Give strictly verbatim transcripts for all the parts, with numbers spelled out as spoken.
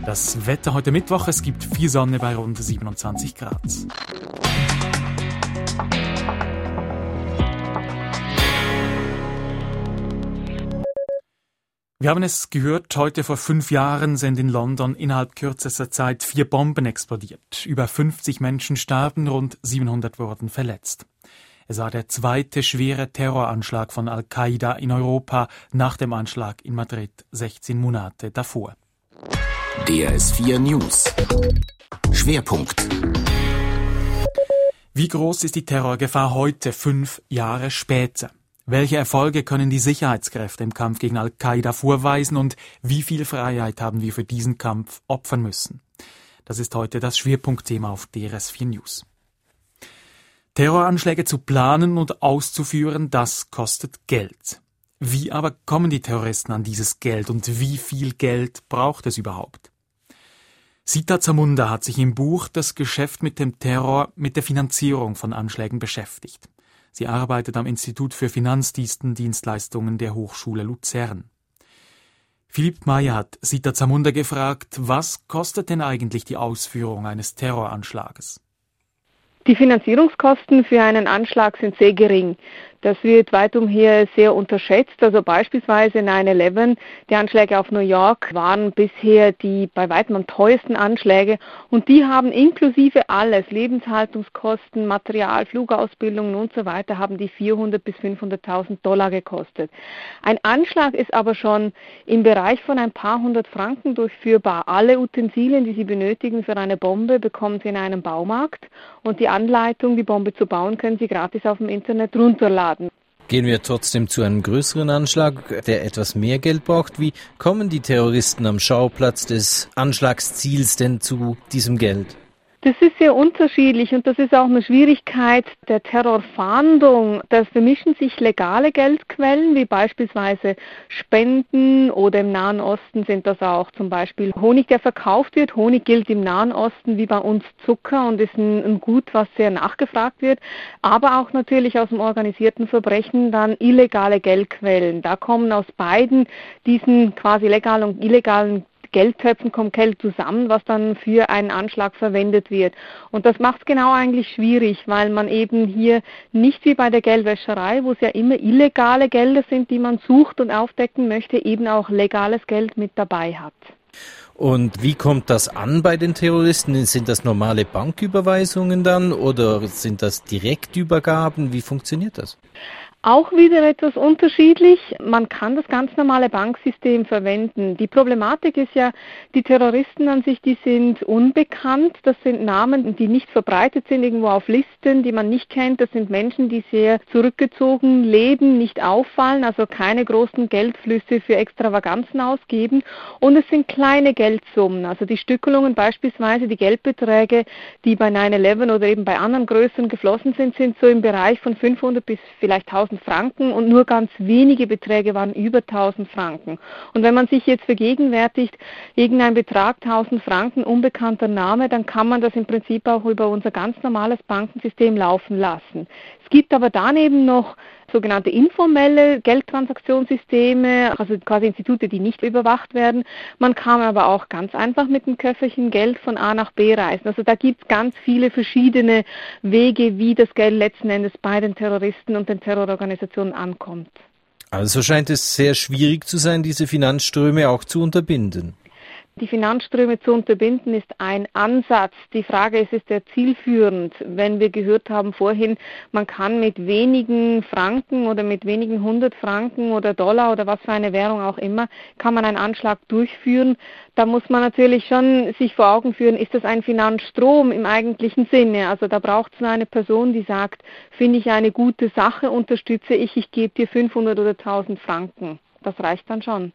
Das Wetter heute Mittwoch, es gibt viel Sonne bei rund siebenundzwanzig Grad. Wir haben es gehört, heute vor fünf Jahren sind in London innerhalb kürzester Zeit vier Bomben explodiert. Über fünfzig Menschen starben, rund siebenhundert wurden verletzt. Es war der zweite schwere Terroranschlag von Al-Qaida in Europa nach dem Anschlag in Madrid sechzehn Monate davor. D R S vier News. Schwerpunkt. Wie groß ist die Terrorgefahr heute, fünf Jahre später? Welche Erfolge können die Sicherheitskräfte im Kampf gegen Al-Qaida vorweisen und wie viel Freiheit haben wir für diesen Kampf opfern müssen? Das ist heute das Schwerpunktthema auf D R S vier News. Terroranschläge zu planen und auszuführen, das kostet Geld. Wie aber kommen die Terroristen an dieses Geld und wie viel Geld braucht es überhaupt? Sita Zamunda hat sich im Buch Das Geschäft mit dem Terror mit der Finanzierung von Anschlägen beschäftigt. Sie arbeitet am Institut für Finanzdienstleistungen der Hochschule Luzern. Philipp Meyer hat Sita Zamunda gefragt, was kostet denn eigentlich die Ausführung eines Terroranschlages? Die Finanzierungskosten für einen Anschlag sind sehr gering. Das wird weit umher sehr unterschätzt. Also beispielsweise neun elf, die Anschläge auf New York waren bisher die bei weitem am teuersten Anschläge und die haben inklusive alles, Lebenshaltungskosten, Material, Flugausbildungen und so weiter, haben die vierhundert bis fünfhunderttausend Dollar gekostet. Ein Anschlag ist aber schon im Bereich von ein paar hundert Franken durchführbar. Alle Utensilien, die Sie benötigen für eine Bombe, bekommen Sie in einem Baumarkt und die Anleitung, die Bombe zu bauen, können Sie gratis auf dem Internet runterladen. Gehen wir trotzdem zu einem größeren Anschlag, der etwas mehr Geld braucht. Wie kommen die Terroristen am Schauplatz des Anschlagsziels denn zu diesem Geld? Das ist sehr unterschiedlich und das ist auch eine Schwierigkeit der Terrorfahndung. Da vermischen sich legale Geldquellen, wie beispielsweise Spenden oder im Nahen Osten sind das auch zum Beispiel Honig, der verkauft wird. Honig gilt im Nahen Osten wie bei uns Zucker und ist ein, ein Gut, was sehr nachgefragt wird. Aber auch natürlich aus dem organisierten Verbrechen dann illegale Geldquellen. Da kommen aus beiden diesen quasi legalen und illegalen Geldtöpfen kommt Geld zusammen, was dann für einen Anschlag verwendet wird. Und das macht es genau eigentlich schwierig, weil man eben hier nicht wie bei der Geldwäscherei, wo es ja immer illegale Gelder sind, die man sucht und aufdecken möchte, eben auch legales Geld mit dabei hat. Und wie kommt das an bei den Terroristen? Sind das normale Banküberweisungen dann oder sind das Direktübergaben? Wie funktioniert das? Auch wieder etwas unterschiedlich. Man kann das ganz normale Banksystem verwenden. Die Problematik ist ja, die Terroristen an sich, die sind unbekannt. Das sind Namen, die nicht verbreitet sind, irgendwo auf Listen, die man nicht kennt. Das sind Menschen, die sehr zurückgezogen leben, nicht auffallen, also keine großen Geldflüsse für Extravaganzen ausgeben. Und es sind kleine Geldsummen, also die Stückelungen beispielsweise, die Geldbeträge, die bei neun elf oder eben bei anderen größeren geflossen sind, sind so im Bereich von fünfhundert bis vielleicht tausend Franken und nur ganz wenige Beträge waren über tausend Franken. Und wenn man sich jetzt vergegenwärtigt, irgendein Betrag tausend Franken, unbekannter Name, dann kann man das im Prinzip auch über unser ganz normales Bankensystem laufen lassen. Es gibt aber daneben noch sogenannte informelle Geldtransaktionssysteme, also quasi Institute, die nicht überwacht werden. Man kann aber auch ganz einfach mit einem Köfferchen Geld von A nach B reisen. Also da gibt es ganz viele verschiedene Wege, wie das Geld letzten Endes bei den Terroristen und den Terrororganisationen ankommt. Also scheint es sehr schwierig zu sein, diese Finanzströme auch zu unterbinden. Die Finanzströme zu unterbinden ist ein Ansatz. Die Frage ist, ist der zielführend? Wenn wir gehört haben vorhin, man kann mit wenigen Franken oder mit wenigen hundert Franken oder Dollar oder was für eine Währung auch immer, kann man einen Anschlag durchführen. Da muss man natürlich schon sich vor Augen führen, ist das ein Finanzstrom im eigentlichen Sinne? Also da braucht es nur eine Person, die sagt, finde ich eine gute Sache, unterstütze ich, ich gebe dir fünfhundert oder tausend Franken. Das reicht dann schon.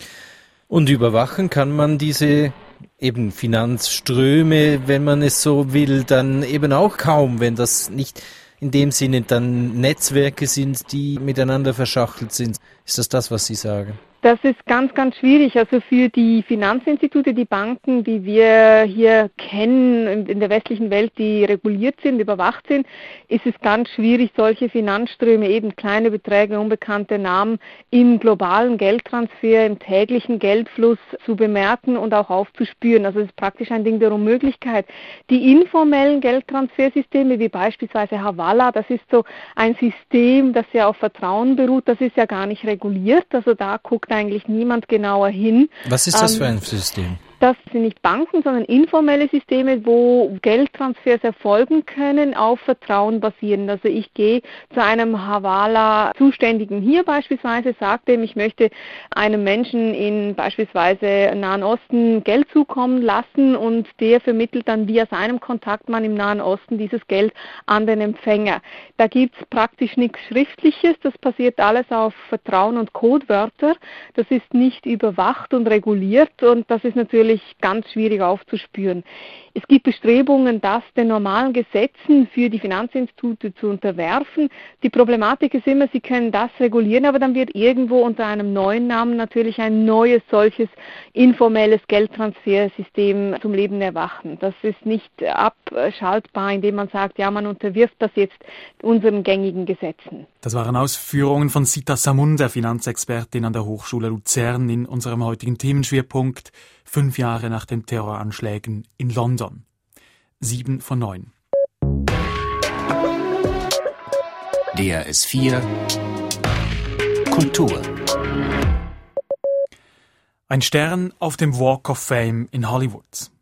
Und überwachen kann man diese eben Finanzströme, wenn man es so will, dann eben auch kaum, wenn das nicht in dem Sinne dann Netzwerke sind, die miteinander verschachtelt sind. Ist das das, was Sie sagen? Das ist ganz, ganz schwierig. Also für die Finanzinstitute, die Banken, die wir hier kennen in der westlichen Welt, die reguliert sind, überwacht sind, ist es ganz schwierig, solche Finanzströme, eben kleine Beträge, unbekannte Namen im globalen Geldtransfer, im täglichen Geldfluss zu bemerken und auch aufzuspüren. Also es ist praktisch ein Ding der Unmöglichkeit. Die informellen Geldtransfersysteme, wie beispielsweise Havala, das ist so ein System, das ja auf Vertrauen beruht, das ist ja gar nicht reguliert. Also da guckt eigentlich niemand genauer hin. Was ist das ähm, für ein System? Das sind nicht Banken, sondern informelle Systeme, wo Geldtransfers erfolgen können, auf Vertrauen basierend. Also ich gehe zu einem Havala-Zuständigen hier beispielsweise, sage dem, ich möchte einem Menschen in beispielsweise Nahen Osten Geld zukommen lassen und der vermittelt dann via seinem Kontaktmann im Nahen Osten dieses Geld an den Empfänger. Da gibt es praktisch nichts Schriftliches, das passiert alles auf Vertrauen und Codewörter. Das ist nicht überwacht und reguliert und das ist natürlich ganz schwierig aufzuspüren. Es gibt Bestrebungen, das den normalen Gesetzen für die Finanzinstitute zu unterwerfen. Die Problematik ist immer, sie können das regulieren, aber dann wird irgendwo unter einem neuen Namen natürlich ein neues solches informelles Geldtransfersystem zum Leben erwachen. Das ist nicht abschaltbar, indem man sagt, ja, man unterwirft das jetzt unseren gängigen Gesetzen. Das waren Ausführungen von Sita Samunda, Finanzexpertin an der Hochschule Luzern, in unserem heutigen Themenschwerpunkt fünf Jahre nach den Terroranschlägen in London. Sieben von neun. D R S vier Kultur. Ein Stern auf dem Walk of Fame in Hollywood.